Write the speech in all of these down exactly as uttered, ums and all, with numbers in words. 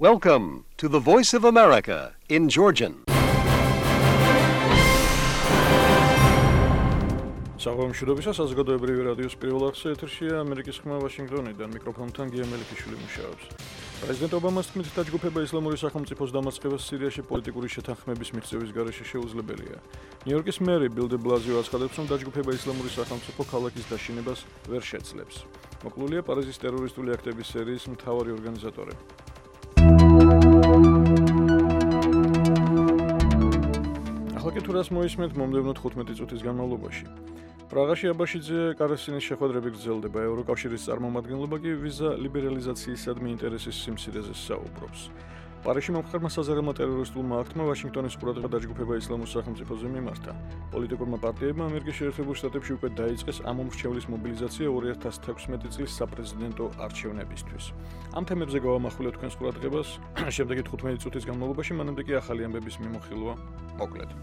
Welcome to the Voice of America in Georgian. Საღამოშობისას საზოგადოებრივი რადიოს პირველ არხზე ეთერშია ამერიკის ხმა ვაშინგტონიდან მიკროფონთან გია მელიქიშვილი მუშაობს. პრეზიდენტ ობამას თქმით დაჯგუფება ისლამური სახელმწიფოს დამარცხებას სირიაში პოლიტიკური შეთანხმების მიღწევის გარეშე შეუძლებელია. ნიუ-იორკის მერი ბილ დე ბლაზიო აცხადებს, რომ დაჯგუფება ისლამური სახელმწიფო ქალაქის დაშინებას ვერ შეძლებს. მოკლულია პარიზის ტერორისტული აქტების სერიის მთავარი ორგანიზატორი. ახლა კი თუ რას მოისმენთ მომდევნო თხუთმეტი წუთის განმავლობაში. პრაღაში აბაშიძე კარასინის შეხვედრები გრძელდება, ევროკავშირის წარმომადგენლობა კი ვიზა ლიბერალიზაციისადმი ინტერესის სიმცირეზე საუბრობს. პარიზში მომხდარმა საზარელმა ტერორისტულმა აქტმა ვაშინგტონის ყურადღება დაჯგუფება ისლამურ სახელმწიფოზე მიმართა. პოლიტიკურმა პარტიებმა ამერიკის შეერთებულ შტატებში უკვე დაიწყეს ამ მომრჩევლის მობილიზაცია ორი ათას თექვსმეტი წლის საპრეზიდენტო არჩევნებისთვის. ამ თემებზე გავამახვილებთ თქვენს ყურადღებას შემდეგი თხუთმეტი წუთის განმავლობაში, მანამდე კი ახალი ამბების მიმოხილვა მოკლედ.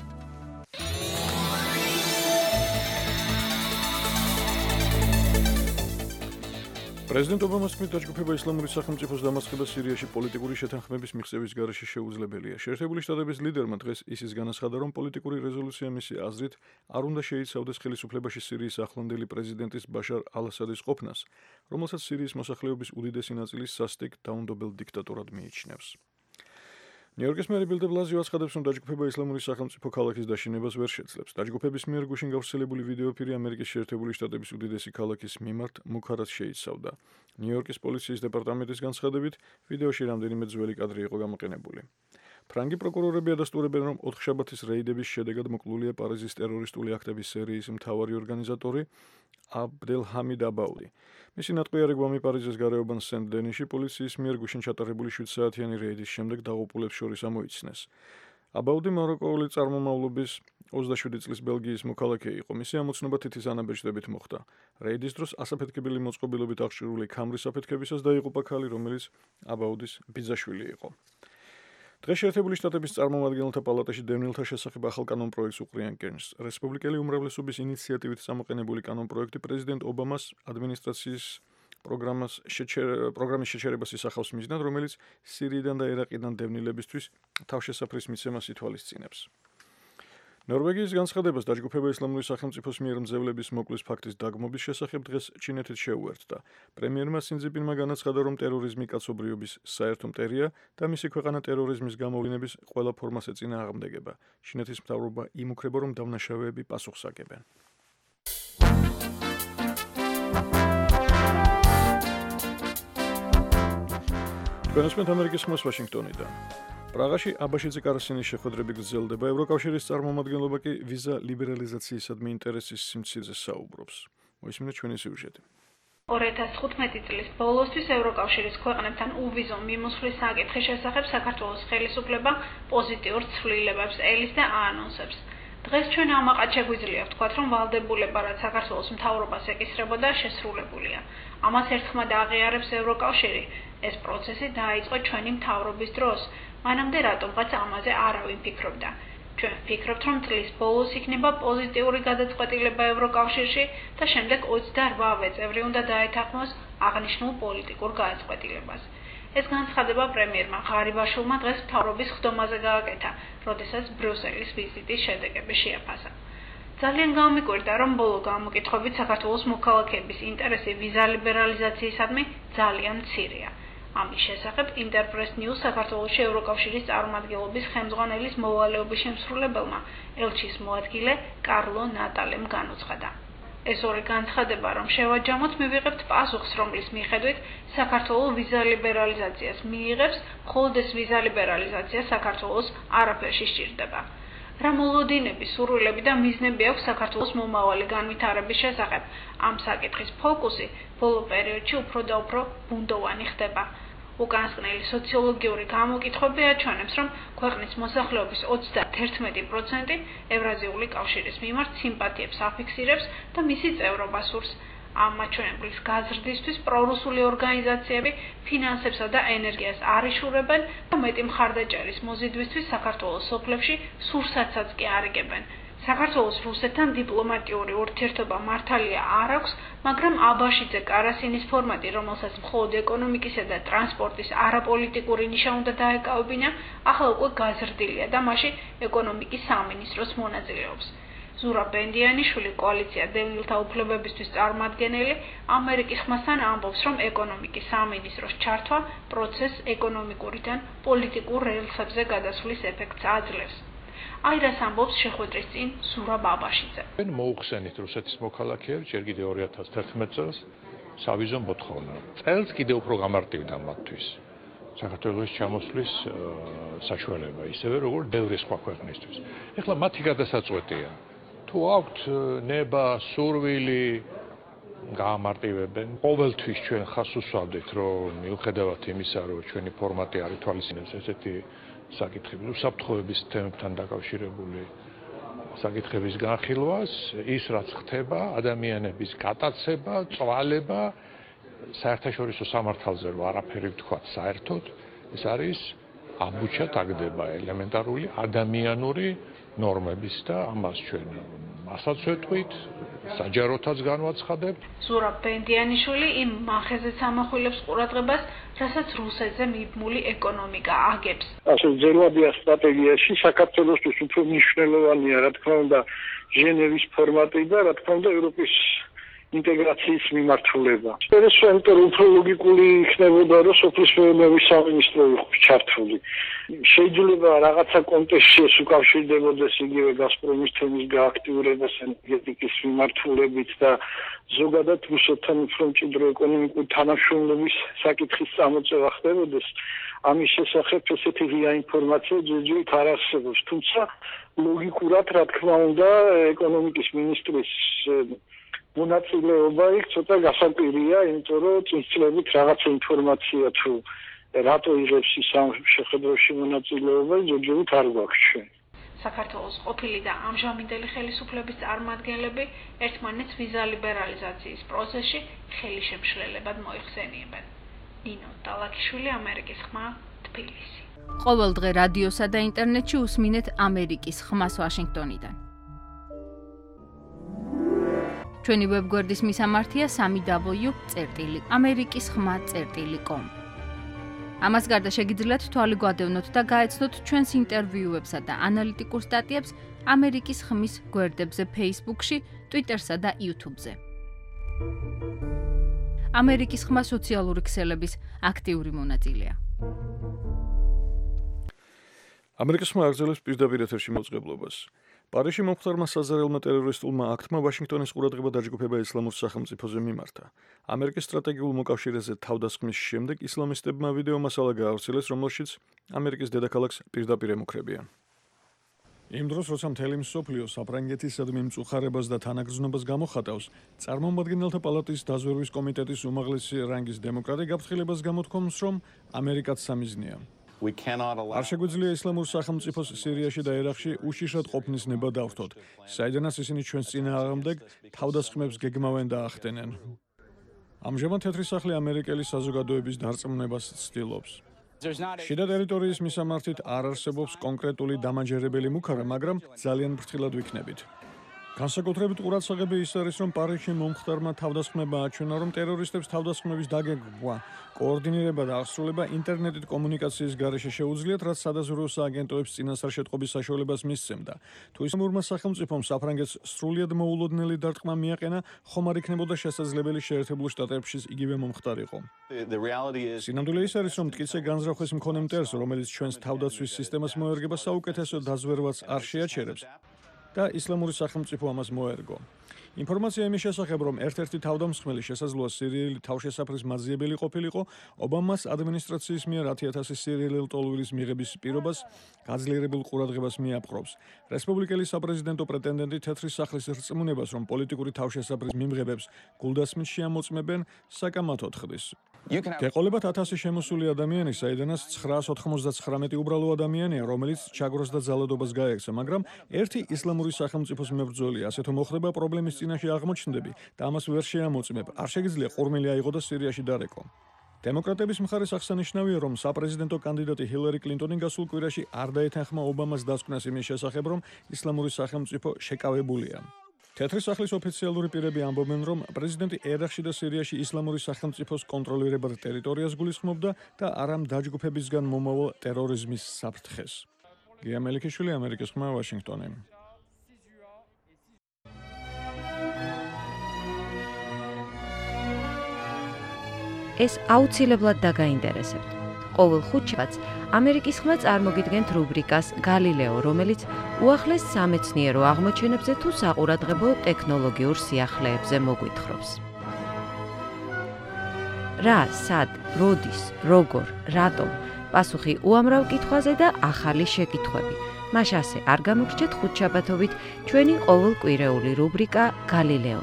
პრეზიდენტ ობამას თქმით, დაჯგუფება ისლამური სახელმწიფოს დამარცხებას სირიაში პოლიტიკური შეთანხმების მიღწევის გარეშე შეუძლებელია. შეერთებული შტატების ლიდერმა დღეს ისიც განაცხადა, რომ პოლიტიკური რეზოლუცია მისი აზრით არ უნდა შეიცავდეს ხელისუფლებაში სირიის ახლანდელი პრეზიდენტის ბაშარ ალ-ასადის ყოფნას, რომელსაც სირიის მოსახლეობის უდიდესი ნაწილი სასტიკ დაუნდობელ დიქტატორად მიიჩნევს. ნიუ-იორკის მერი ბილ დე ბლაზიო აცხადებს, რომ დაჯგუფება ისლამური სახელმწიფო ქალაქის დაშინებას ვერ შეძლებს. დაჯგუფების მიერ გუშინ გავრცელებული ვიდეოფირი ამერიკის შეერთებული შტატების უდიდესი ქალაქის მიმართ მუქარას შეიცავდა. ნიუ-იორკის პოლიციის დეპარტამენტის განცხადებით, ვიდეოში რამდენიმე ძველი კადრი იყო გამოყენებული. ფრანგი პროკურორები ადასტურებენ, რომ ოთხშაბათის რეიდების შედეგად მოკლულია პარიზის ტერორისტული აქტების სერიის მთავარი ორგანიზატორი აბდელჰამიდ აბაუდი. მისი ნატყვიარი გვამი პარიზის გარეუბან სენ-დენიში პოლიციის მიერ გუშინ ჩატარებული შვიდ საათიანი რეიდის შემდეგ დაღუპულებს შორის ამოიცნეს. აბაუდი მაროკოული წარმომავლობის ოცდაშვიდი წლის ბელგიის მოქალაქე იყო. მისი ამოცნობა თითის ანაბეჭდებით მოხდა. რეიდის დროს ასაფეთქებელი მოწყობილობით აღჭურვილი ქამრის საფეთქებისას დაიღუპა ქალი, რომელიც აბაუდის ბიძაშვილი იყო. დღეს შეერთებული შტატების წარმომადგენელთა პალატაში დევნილთა შესახებ ახალ კანონპროექტს უყრიან კენჭს. რესპუბლიკელი უმრავლესობის ინიციატივით წამოყენებული კანონპროექტი პრეზიდენტ ობამას ადმინისტრაციის პროგრამას პროგრამის შეჩერებას ისახავს მიზნად, რომელიც სირიიდან და ერაყიდან დევნილებისთვის თავშესაფრის მიცემას ითვალისწინებს. ნორვეგიის განცხადებას დაჯგუფება ისლამური სახელმწიფოს მიერ მძევლების მოკვლის ფაქტის დაგმობის შესახებ დღეს ჩინეთით შეუერთდა. პრემიერმა სინძიპინმა განაცხადა, რომ ტერორიზმი კაცობრიობის საერთო მტერია და მისი ქვეყანა ტერორიზმის გამოვლინების ყველა ფორმას ეწინააღმდეგება. ჩინეთის მთავრობა იმუქრება, რომ დავნაშავეები პასუხს აგებენ. თქვენსმენთ ამერიკის ხმას ვაშინგტონიდან. პრაღაში აბაშიძე კარასინის შეხვედრები გრძელდება, ევროკავშირის წარმომადგენლობა კი ვიზა ლიბერალიზაციისადმი ინტერესის სიმცირეზე საუბრობს. მოისმინეთ ჩვენი სიუჟეტი. ორი ათას თხუთმეტი წლის ბოლოსთვის ევროკავშირის ქვეყნებთან უვიზო მიმოსვლის საკითხის შესახებ საქართველოს ხელისუფლება პოზიტიურ ცვლილებებს ელის და აანონსებს. დღეს ჩვენ ამაყად შეგვიძლია ვთქვათ, რომ ვალდებულება, რაც საქართველოს მთავრობას ეკისრებოდა, შესრულებულია. ამას ერთხმად აღიარებს ევროკავშირი. ეს პროცესი დაიწყო ჩვენი მთავრობის დროს. მანამდე რატომღაც ამაზე არავინ ფიქრობდა. ჩვენ ვფიქრობთ, რომ წლის ბოლოს იქნება პოზიტიური გადაწყვეტილება ევროკავშირში და შემდეგ ოცდაოთხ წევრი უნდა დაეთანხმოს აღნიშნულ პოლიტიკურ გადაწყვეტილებას. ეს განცხადება პრემიერმა ღარიბაშვილმა დღეს მთავრობის ხდომაზე გააკეთა, როდესაც ბრიუსელის ვიზიტის შედეგები შეაფასა. ძალიან გამიკვირდა, რომ ბოლო გამოკითხვებით საქართველოს მოქალაქეების ინტერესი ვიზა ლიბერალიზაციისადმი ძალიან მცირეა. ამის შესახებ ინტერპრეს ნიუს საქართველოში ევროკავშირის წარმომადგენლობის ხელმძღვანელის მოვალეობის შემსრულებელმა ელჩის მოადგილე კარლო ნატალემ განუცხადა. ეს ორი განცხადება, რომ შევაჯამოთ, მივიღებთ პასუხს, რომლის მიხედვით საქართველოს ვიზა ლიბერალიზაციას მიიღებს, მხოლოდ ეს ვიზა ლიბერალიზაცია საქართველოს არაფერში სჭირდება. რა მოლოდინები, სურვილები და მიზნები აქვს საქართველოს მომავალი განვითარების შესახებ? ამ საკითხის ფოკუსი ბოლო პერიოდში უფრო და უფრო ბუნდოვანი ხდება. უკანასკნელი სოციოლოგიური გამოკითხვები აჩვენებს, რომ ქვეყნის მოსახლეობის ოცდაერთი პროცენტი ევრაზიული კავშირის მიმართ სიმპათიებს აფიქსირებს და მისი წევრობა სურს. ამ მაჩვენებლის გაზრდისთვის პრორუსული ორგანიზაციები ფინანსებსა და ენერგიას არ იშურებენ და მეტი მხარდაჭერის მოზიდვისთვის საქართველოს სოფლებში სურსათსაც კი არ იგებენ. საქართველოს რუსეთთან დიპლომატიური ურთიერთობა მართალია არ აქვს, მაგრამ აბაშიძე კარასინის ფორმატი, რომელსაც მხოლოდ ეკონომიკისა და ტრანსპორტის არაპოლიტიკური ნიშა უნდა დაეკავებინა, ახლა უკვე გაზრდილია და მასში ეკონომიკის სამინისტროს მონაწილეობს. ზურაბ ბენდიანიშვილი კოალიცია დევნილთა უფლებებისთვის წარმომადგენელი ამერიკის ხმასთან ამბობს, რომ ეკონომიკის სამინისტროს ჩართვა პროცესს ეკონომიკურიდან პოლიტიკურ რელსებზე გადასვლის ეფექტს აძლევს. აირას ამბობს შეხვედრის წინ ზურაბ აბაშიძე. მოუხსენით რუსეთის მოქალაქეებს ჯერ კიდევ ორი ათას თერთმეტ წელს სავიზო მოთხოვნა. წელს კიდევ უფრო გამარტივდა მათთვის საქართველოს ჩამოსვლის საშუალება, ისევე როგორც ბევრი სხვა ქვეყნისთვის. ეხლა მათი გადასაწყვეტია. თუ აქვთ ნება, სურვილი გაამარტივებენ. ყოველთვის ჩვენ ხას უსვამდით, რომ მიუხედავად იმისა, რომ ჩვენი ფორმატი არის თვალისწინებს ესეთი საკითხები, უსაფრთხოების თემებთან დაკავშირებული საკითხების განხილვას, ის რაც ხდება, ადამიანების გატაცება, წვალება, საერთაშორისო სამართალზე რო არაფერი ვთქვათ საერთოდ, ეს არის ამბუჩა თაგდება ელემენტარული ადამიანური ნორმების და ამას ჩვენ მასაც ვეთქვით, საჯაროთაც განვაცხადებთ. ზურაბ ბენდიანიშვილი იმ მახეზეც ამახვილებს ყურადღებას, რასაც რუსეთზე მიბმული ეკონომიკა აგებს. ასე ძელვადია სტრატეგიაში საქართველოსთვის უფრო მნიშვნელოვანია, რა თქმა უნდა, ჟენევის ფორმატი და რა თქმა უნდა ევროპის ინტეგრაციის მიმართულება. პერსონალურად უფრო ლოგიკული იქნებოდა, რომ სოფლის მეურნეობის სამინისტრო იყოს ჩართული. შეიძლება რაღაცა კონტექსტში ეს უკავშირდებოდეს იგივე გაზპრომის თემის გააქტიურებას ენერგეტიკის მიმართულებით და ზოგადად რუსეთთან უფრო მჭიდრო ეკონომიკური თანამშრომლობის საკითხის წამოწევა ხდებოდეს. ამის შესახებ ესეთი ღია ინფორმაცია ჯერჯერობით არ არსებობს, თუმცა ლოგიკურად რა თქმა უნდა ეკონომიკის მინისტრის მონაწილეობა იქ ცოტა გასაკვირია, იმიტომ რომ წინწლებით რაღაცა ინფორმაცია თუ რატო იღებს ის ამ შეხვედრებში მონაწილეობა, ჯერჯერობით არ გვაქვს ჩვენ. საქართველოს ყოფილი და ამჟამინდელი ხელისუფლების წარმომადგენლები ერთმანეთს ვიზა ლიბერალიზაციის პროცესში ხელისშემშლელებად მოიხსენიებენ. ნინო დალაკიშვილი, ამერიკის ხმა, თბილისი. ყოველ დღე რადიოსა და ინტერნეტში უსმინეთ ამერიკის ხმას ვაშინგტონიდან. ჩვენი ვებგვერდის მისამართია სამი დაბლიუ წერტილი ამერიკის ხმა წერტილი კომ. ამას გარდა შეგიძლიათ თვალი გვადევნოთ და გაეცნოთ ჩვენს ინტერვიუებსა და ანალიტიკურ სტატიებს ამერიკის ხმის გვერდებზე Facebook-ში, Twitter-სა და YouTube-ზე. ამერიკის ხმა სოციალური ქსელების აქტიური მონაწილეა. ამერიკის ხმა აგრძელებს პირდაპირ ეთერში მოწყებლობას. პარიზში მომხდარმა საზარელმა ტერორისტულმა აქტმა ვაშინგტონის ყურადღება დაჯგუფება ისლამურ სახელმწიფოზე მიმართა. ამერიკის სტრატეგიულ მოკავშირეზე თავდასხმის შემდეგ ისლამისტებმა ვიდეო მასალა გაავრცელეს, რომელშიც ამერიკის დედაქალაქს პირდაპირ ემუქრებიან. იმ დროს, როცა მთელი მსოფლიო საფრანგეთისადმი მწუხარებას და თანაგრძნობას გამოხატავს, წარმომადგენელთა პალატის დაზვერვის კომიტეტის უმაღლესი რანგის დემოკრატი გაფრთხილებას გამოთქვამს, რომ ამერიკაც სამიზნეა. არ შეგვიძლია ისლამურ სახელმწიფოს სირიაში და ერაყში უშიშრად ყოფნის ნება დავრთოთ, საიდანაც ისინი ჩვენს წინააღმდეგ თავდასხმებს გეგმავენ და ახდენენ. ამჟამად თეთრი სახლი ამერიკელი საზოგადოების დარწმუნებას ცდილობს. შიდა ტერიტორიის მისამართით არ არსებობს კონკრეტული დამაჯერებელი მუქარა, მაგრამ ძალიან ფრთხილად ვიქნებით. განსაკუთრებით ყურადსაღები ის არის, რომ პარიზში მომხდარმა თავდასხმება აჩვენა, რომ ტერორისტებს თავდასხმების დაგეგმვა, კოორდინირება და აღსრულება ინტერნეტით კომუნიკაციის გარეშე შეუძლიათ, რაც სადაზვერვო სააგენტოებს წინასწარ შეტყობის საშუალებას მისცემდა. თუ ისლამურმა სახელმწიფომ საფრანგეთს სრულიად მოულოდნელი დარტყმა მიაყენა, ხომ არ იქნებოდა შესაძლებელი შეერთებულ შტატებში იგივე მომხდარიყო. სინამდვილე ის არის, რომ მტკიცე განზრახვის მქონე მტერს, რომელიც ჩვენს თავდაცვის სისტემას მოერგება, საუკეთესო დაზვერვას არ შეაჩერებს. და ისლამური სახელმწიფო ამას მოერგო. ინფორმაცია იმის შესახებ, რომ ერთ-ერთი თავდამსხმელი შესაძლოა სირიელი თავშესაფრის მაძიებელი ყოფილიყო, ობამას ადმინისტრაციის მიერ ათი ათასი სირიელი ლტოლვილის მიღების პირობას გაძლიერებულ ყურადღებას მიაპყრობს. რესპუბლიკელი საპრეზიდენტო პრეტენდენტი თეთრი სახლის რწმუნებას, რომ პოლიტიკური თავშესაფრის მიმღებებს გულდასმით შეამოწმებენ, საკამათოდ ხდის. გეყოლებათ ათასი შემოსული ადამიანი, საიდანაც ცხრაას ოთხმოცდაცხრამეტი უბრალო ადამიანია, რომელიც ჩაგროს და ძალადობას გაექცა, მაგრამ ერთი ისლამური სახელმწიფოს მებრძოლი, ასე თუ მოხდება პრობლემის წინაშე აღმოჩნდები და ამას ვერ შეამოწმებ, არ შეგიძლია ყურმილი აიღო და სირიაში დარეკო. დემოკრატების მხარეს აღსანიშნავია, რომ საპრეზიდენტო კანდიდატი ჰილარი კლინტონი გასულ კვირაში არ დაეთანხმა ობამას დასკვნას იმის შესახებ, რომ ისლამური სახელმწიფო შეკავებულია. თეთრი სახლის ოფიციალური პირები ამბობენ, რომ პრეზიდენტი ერაყში და სირიაში ისლამური სახელმწიფოს კონტროლირებად ტერიტორიას გულისხმობდა და არა დაჯგუფებისგან მომავალ ტერორიზმის საფრთხეს. გია მელიქიშვილი, ამერიკის ხმა, ვაშინგტონი. ეს აუცილებლად დაგაინტერესებთ. ყოველ ხუთშაბათს ამერიკის ხმა წარმოგიდგენთ რუბრიკას გალილეო, რომელიც უახლეს სამეცნიერო აღმოჩენებზე თუ საყურადღებო ტექნოლოგიურ სიახლეებზე მოგვითხრობს. რა, სად, როდის, როგორ, რატომ? პასუხი უამრავ კითხვაზე და ახალი შეკითხვები. მას ასე არ გამოგრჩეთ ხუთშაბათობით ჩვენი ყოველკვირეული რუბრიკა გალილეო.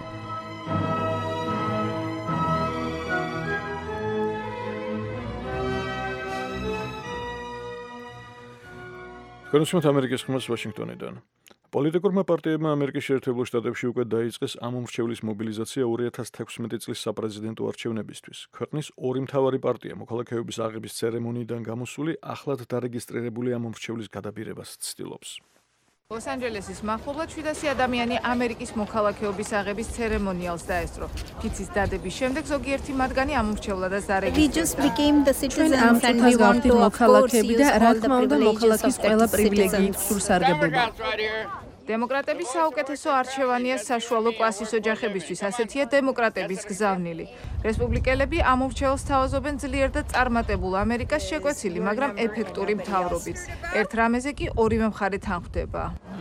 განსხვავებით ამერიკის ხმას ვაშინგტონიდან. პოლიტიკურმა პარტიებმა ამერიკის შეერთებულ შტატებში უკვე დაიწყეს ამომრჩევლის მობილიზაცია ორი ათას თექვსმეტი წლის საპრეზიდენტო არჩევნებისთვის. ქვეყნის ორი მთავარი პარტია მოქალაქეობის აღების ცერემონიიდან გამოსული ახლად დარეგისტრირებული ამომრჩევლის გადაბირებას ცდილობს. ლოს-ანჯელესის მახლობლად შვიდასი ადამიანი ამერიკის მოქალაქეობის აღების ცერემონიალს დაესწრო. ფიცის დადების შემდეგ ზოგიერთი მათგანი ამომრჩევლადაც დარეგისტრირდა. ჩვენ ამ წუთას გავხდით მოქალაქეები და რა თქმა უნდა მოქალაქის ყველა პრივილეგიით სურსარგებლობა. დემოკრატების საუკეთესო არჩევანია საშუალო კლასის ოჯახებისთვის, ასეთია დემოკრატების გზავნილი. რესპუბლიკელები ამომრჩევლს თავაზობენ ძლიერ და წარმატებულ ამერიკას შეკვეცილი, მაგრამ ეფექტური მთავრობით. ერთ რამეზე კი ორივე მხარე თანხმდება.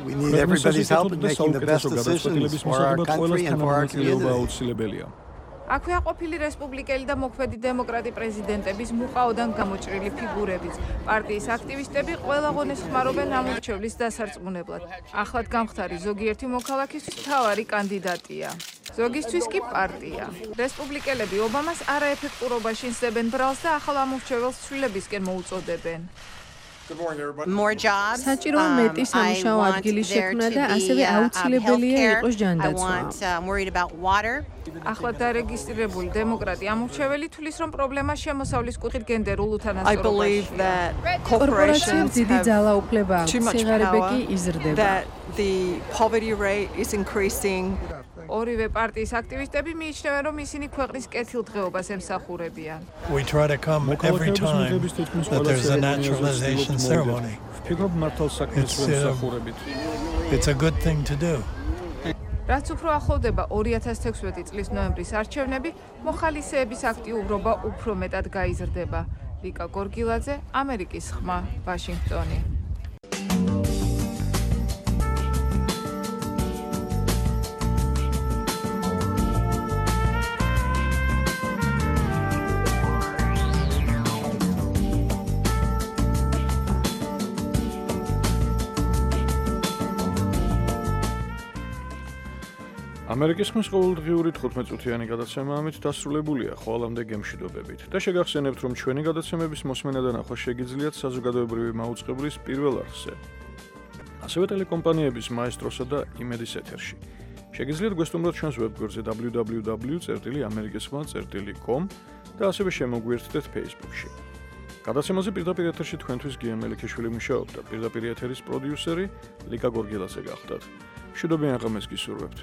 აქვეა ყოფილი რესპუბლიკელი და მოქმედი დემოკრატი პრეზიდენტების მუყაოდან გამოჭრილი ფიგურებიც. პარტიის აქტივისტები ყველა ღონეს ხმარობენ ამომრჩევლის დასარწმუნებლად. ახლად გამხდარი ზოგიერთი მოქალაქისთვის მთავარი კანდიდატია. ზოგისთვის კი პარტია. რესპუბლიკელები ობამას არაეფექტურობაში ინსდებენ ბრალს და ახალ ამომრჩეველს ცვლილებისკენ მოუწოდებენ. საჭიროა მეტი სამუშაო ადგილის შექმნა და ასევე აუცილებელია იყოს ჯანდაცვა. ახლად დარეგისტრირებული დემოკრატი ამომრჩეველი თვლის, რომ პრობლემა შემოსავლის კუთხით გენდერულ უთანასწორობაშია. კორპორაციებს დიდი ძალაუფლება აქვს, სიღარიბე კი იზრდება. ორივე პარტიის აქტივისტები მიიჩნევენ, რომ ისინი ქვეყნის კეთილდღეობას ემსახურებიან. ფიქრობ მართალ საქმეს ვემსახურებით. რაც უფრო ახლოვდება ორი ათას თექვსმეტი წლის ნოემბრის არჩევნები, მოხალისეების აქტიურობა უფრო მეტად გაიზრდება. ლიკა გორგილაძე, ამერიკის ხმა, ვაშინგტონი. ამერიკის ხმის ყოველდღიური თხუთმეტ-წუთიანი გადაცემა ამით დასრულებულია ხვალამდე გემშვიდობებით და შეგახსენებთ, რომ ჩვენი გადაცემების მოსმენა და ნახვა შეგიძლიათ საზოგადოებრივი მაუწყებლის პირველ არხზე. ასევე ტელეკომპანიების მაესტროსა და იმედის ეთერში. შეგიძლიათ გვესტუმროთ ჩვენს ვებგვერდზე დაბლიუ დაბლიუ დაბლიუ წერტილი ამერიკის ხმა წერტილი კომ და ასევე შემოგვიერთდეთ Facebook-ში. გადაცემაზე პირდაპირ ეთერში თქვენთვის გია მელიქიშვილი მუშაობდა, პირდაპირ ეთერის პროდიუსერი ლიკა გორგილაძე გახლდათ. მშვიდობიან ღამეს გისურვებთ.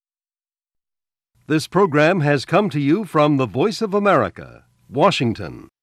This program has come to you from the Voice of America, Washington.